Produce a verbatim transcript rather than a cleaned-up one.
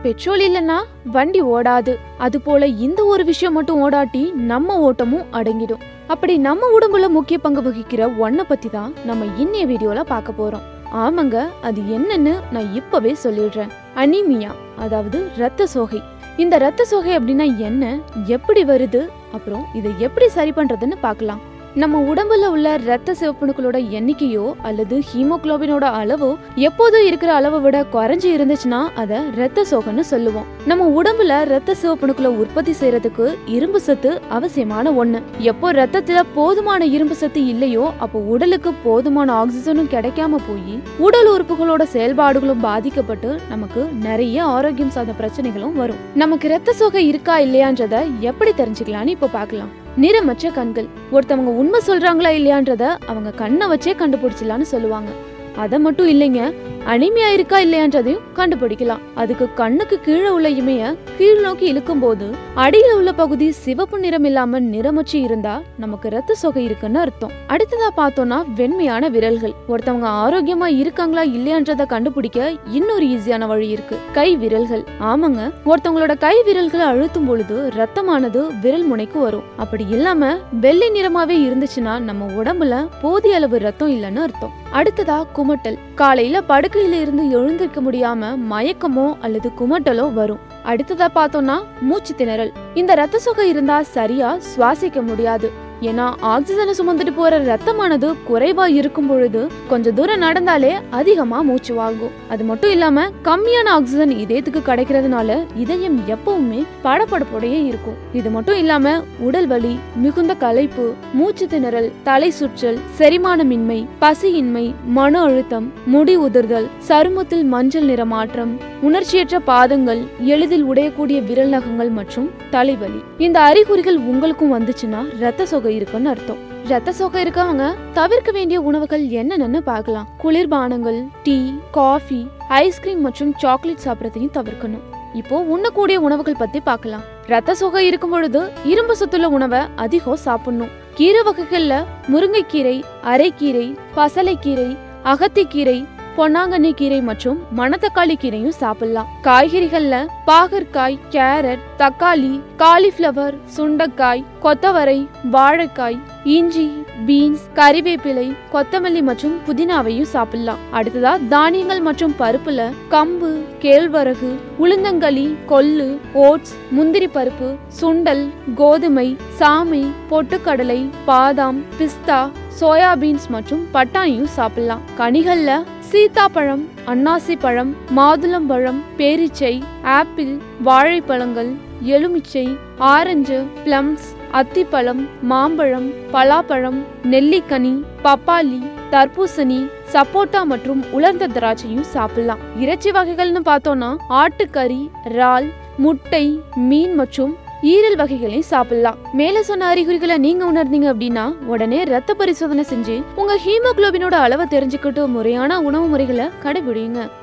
Petrol இல்லைன்னா வண்டி ஓடாது. அது போல இந்த ஒரு விஷயம் மட்டும் ஓடாட்டி நம்ம ஓட்டமும் அடங்கிடும். அப்படி நம்ம உடம்புல முக்கிய பங்கு வகிக்கிற ஒன்ன பத்தி தான் நம்ம இன்னைய வீடியோல பார்க்க போறோம். ஆமாங்க, அது என்னன்னு நான் இப்பவே சொல்லிடுறேன். அனீமியா, அதாவது ரத்த சோகை. இந்த ரத்த சோகை அப்படின்னா என்ன, எப்படி வருது, அப்புறம் இதை எப்படி சரி பண்றதுன்னு பார்க்கலாம். நம்ம உடம்புல உள்ள ரத்த சிவப்பணுக்களோட எண்ணிக்கையோ அல்லது ஹீமோகுளோபினோட அளவோ எப்போதும் இருக்கிற அளவை விட குறைஞ்சி இருந்துச்சுன்னா அதை ரத்த சோகைன்னு சொல்லுவோம். நம்ம உடம்புல ரத்த சிவப்பணுக்களை உற்பத்தி செய்யறதுக்கு இரும்பு சத்து அவசியமான ஒண்ணு. எப்போ ரத்தத்துல போதுமான இரும்பு சத்து இல்லையோ அப்போ உடலுக்கு போதுமான ஆக்சிஜனும் கிடைக்காம போய் உடல் உறுப்புகளோட செயல்பாடுகளும் பாதிக்கப்பட்டு நமக்கு நிறைய ஆரோக்கியம் சார்ந்த பிரச்சனைகளும் வரும். நமக்கு ரத்த சோகை இருக்கா இல்லையான்றத எப்படி தெரிஞ்சுக்கலான்னு இப்ப பாக்கலாம். நிறமற்ற கண்கள். ஒருத்தவங்க உண்மை சொல்றாங்களா இல்லையான்றத அவங்க கண்ணை வச்சே கண்டுபிடிச்சலான்னு சொல்லுவாங்க. அதை மட்டும் இல்லைங்க, அனிமியா இருக்கா இல்லையான்றதையும் கண்டுபிடிக்கலாம். அதுக்கு கண்ணுக்கு கீழே உள்ள இமைய கீழ் நோக்கி இழுக்கும் போது அடியில உள்ள பகுதி சிவப்பு நிறம் இல்லாம நிறமச்சு இருந்தா நமக்கு ரத்த சோகை இருக்குன்னு அர்த்தம். அடுத்ததா பார்த்தோம்னா வெண்மையான விரல்கள். ஒருத்தவங்க ஆரோக்கியமா இருக்காங்களா இல்லையான்றத கண்டுபிடிக்க இன்னொரு ஈஸியான வழி இருக்கு, கை விரல்கள். ஆமாங்க, ஒருத்தவங்களோட கை விரல்களை அழுத்தும் பொழுது ரத்தமானது விரல் முனைக்கு வரும். அப்படி இல்லாம வெள்ளை நிறமாவே இருந்துச்சுன்னா நம்ம உடம்புல போதிய அளவு ரத்தம் இல்லைன்னு அர்த்தம். அடுத்ததா குமட்டல். காலையில படுக்கையில இருந்து எழுந்திருக்க முடியாம மயக்கமோ அல்லது குமட்டலோ வரும். அடுத்ததா பார்த்தோம்னா மூச்சு திணறல். இந்த ரத்த சோகை இருந்தா சரியா சுவாசிக்க முடியாது. ஏன்னா ஆக்சிஜனை சுமந்துட்டு போற ரத்தமானது குறைவா இருக்கும் பொழுது கொஞ்சம் தூரம் நடந்தாலே அதிகமா மூச்சு வாங்கும். அது மட்டும் இல்லாம கம்மியான ஆக்சிஜன் இதயத்துக்கு கிடைக்கிறதுனால இதயம் எப்பவுமே படபடப்போடையே இருக்கும். இது மட்டும் இல்லாம உடல் வலி, மிகுந்த களைப்பு, மூச்சு திணறல், தலை சுற்றல், செரிமானமின்மை, பசியின்மை, மன அழுத்தம், முடி உதிர்தல், சருமத்தில் மஞ்சள் நிற மாற்றம், உணர்ச்சியற்ற பாதங்கள், எளிதில் உடையக்கூடிய விரல் நகங்கள் மற்றும் தலைவலி. இந்த அறிகுறிகள் உங்களுக்கும் வந்துச்சுன்னா ரத்த சோகை இருக்குன்னு அர்த்தம். ரத்த சோகை இருக்கவங்க தவிர்க்க வேண்டிய உணவுகள் என்னென்னு பார்க்கலாம். குளிர்பானங்கள், டீ, காஃபி, ஐஸ்கிரீம் மற்றும் சாக்லேட் சாப்பிட்றதையும் தவிர்க்கணும். இப்போ உண்ணக்கூடிய உணவுகள் பத்தி பார்க்கலாம். ரத்த சோகை இருக்கும் பொழுது இரும்பு சத்துள்ள உணவை அதிகம் சாப்பிடணும். கீரை வகைகள்ல முருங்கைக்கீரை, அரைக்கீரை, பசலைக்கீரை, அகத்திக்கீரை, பொன்னாங்கண்ணி கீரை மற்றும் மணத்தக்காளி கீரையும் சாப்பிடலாம். காய்கறிகள்ல பாகற்காய், கேரட், தக்காளி, காலிஃபிளவர், சுண்டைக்காய், கொத்தவரை, வாழைக்காய், இஞ்சி, பீன்ஸ், கறிவேப்பிலை, கொத்தமல்லி மற்றும் புதினாவையும் சாப்பிடலாம். அடுத்ததா தானியங்கள் மற்றும் பருப்புல கம்பு, கேழ்வரகு, உளுந்தங்களி, கொள்ளு, ஓட்ஸ், முந்திரி பருப்பு, சுண்டல், கோதுமை, சாமை, பொட்டுக்கடலை, பாதாம், பிஸ்தா, சோயாபீன்ஸ் மற்றும் பட்டாணியும் சாப்பிடலாம். கனிகள்ல சீத்தாப்பழம், அன்னாசி பழம், மாதுளம்பழம், பேரிச்சை, ஆப்பிள், வாழைப்பழங்கள், எலுமிச்சை, ஆரஞ்சு, பிளம்ஸ், அத்திப்பழம், மாம்பழம், பலாப்பழம், நெல்லிக்கனி, பப்பாளி, தர்பூசணி, சப்போட்டா மற்றும் உலர்ந்த திராட்சையும் சாப்பிடலாம். இறைச்சி வகைகள்னு பார்த்தோம்னா ஆட்டுக்கறி, இறால், முட்டை, மீன் மற்றும் ஈரல் வகைகளையும் சாப்பிடலாம். மேல சொன்ன அறிகுறிகளை நீங்க உணர்ந்தீங்க அப்படின்னா உடனே ரத்த பரிசோதனை செஞ்சு உங்க ஹீமோகுளோபினோட அளவை தெரிஞ்சுக்கிட்டு முறையான உணவு முறைகளை கடைபிடிங்க.